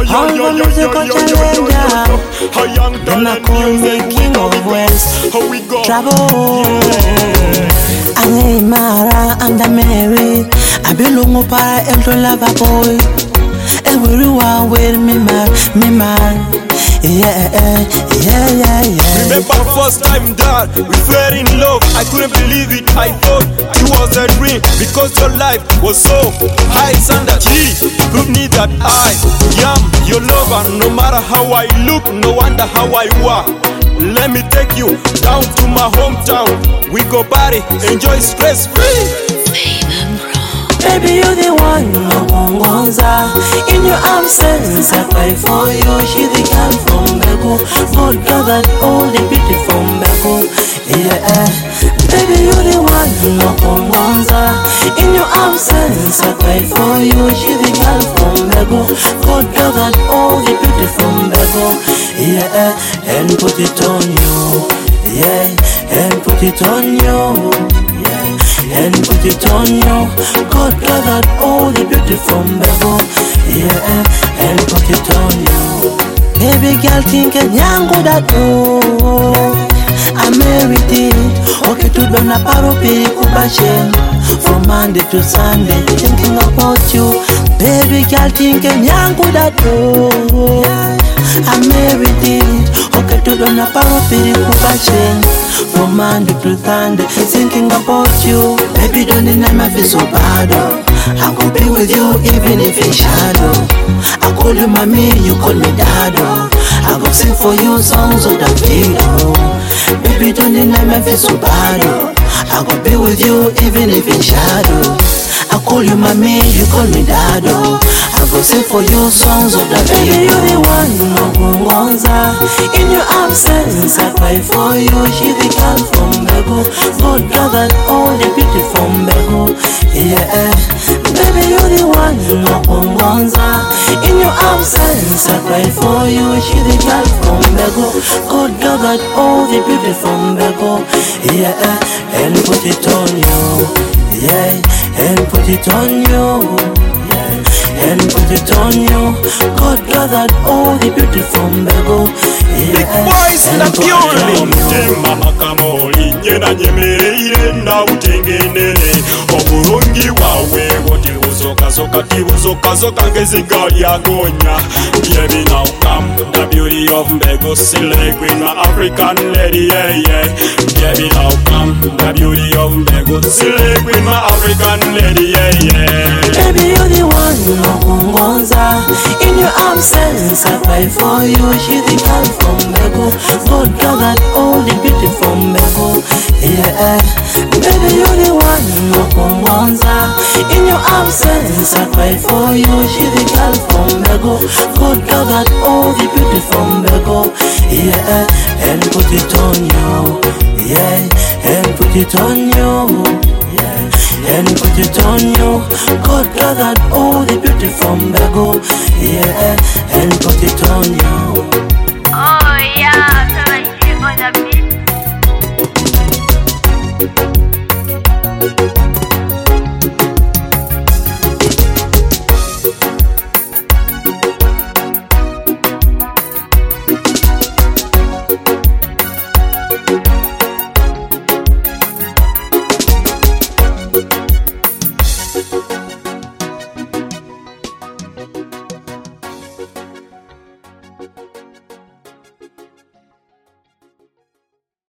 How the musical challenger. Them a call me king of West. Trouble. I'm Mara and I'm Mary. I belong para el to lava boy. Everyone with me man. Yeah. Remember first time that we fell in love. I couldn't believe it. I thought it was a dream because your life was so high standard. Gee, prove me that I am your lover. No matter how I look, no wonder how I walk. Let me take you down to my hometown. We go party, enjoy stress free. Baby, you're the one, no Gonza. In your absence, I cry for you. She's the girl from Beko. God gathered all the beauty from Beko. Yeah, baby, you're the one, no Gonza. In your absence, I cry for you. She's the girl from Beko. God gathered all the beauty from Beko. Yeah, and put it on you. Yeah, and put it on you. And put it on you. God gathered all the beauty from Beko. Yeah, and put it on you. Baby girl thinking yangu that I'm married it. Okay to dona paro piri kubashe. From Monday to Sunday thinking about you. Baby girl thinking yangu that I'm married it. Okay to dona paro piri kubashe. From Monday to Sunday, thinking about you. Baby, don't deny my face so bad. I gon' be with you even if it's shadow. I call you mommy, you call me dado. I gon' sing for you songs of the video. Baby, don't deny my face so bad. I gon' be with you even if it's shadow. I call you mommy, you call me dado. I go sing for you songs of the baby, you're the one, no Gonza. In your absence, I cry for you. She's the girl from Beko. God gathered all the beauty from Beko. Yeah, baby, you're the one, no Gonza. In your absence, I cry for you. She's the girl from Beko. God gathered all the beauty from Beko. Yeah, and put it on you. Yeah, and put it on you. And put it on you. God gathered all the beauty from Beko. Big boys in the building. Mama kamoli nyena nyemereire na utengenere. Oburungi wawe wote uzoka tibuzoka ngezingali agonya. Baby now come the beauty of Beko. Silly queen my African lady, yeah. Baby now come the beauty of Beko. Silly queen my African lady, yeah. Baby you're the one, no Gonza. In your absence, I cry for you. She's the girl from Beko. God gathered all the beauty from Beko. Yeah, baby you're the one, no Gonza. In your absence, I cry for you. She's the girl from Beko. God gathered all the beauty from Beko. Yeah, and put it on you. Yeah, and put it on you. And put it on you. God gathered all the beauty from Beko. Yeah, and put it on you. Oh yeah.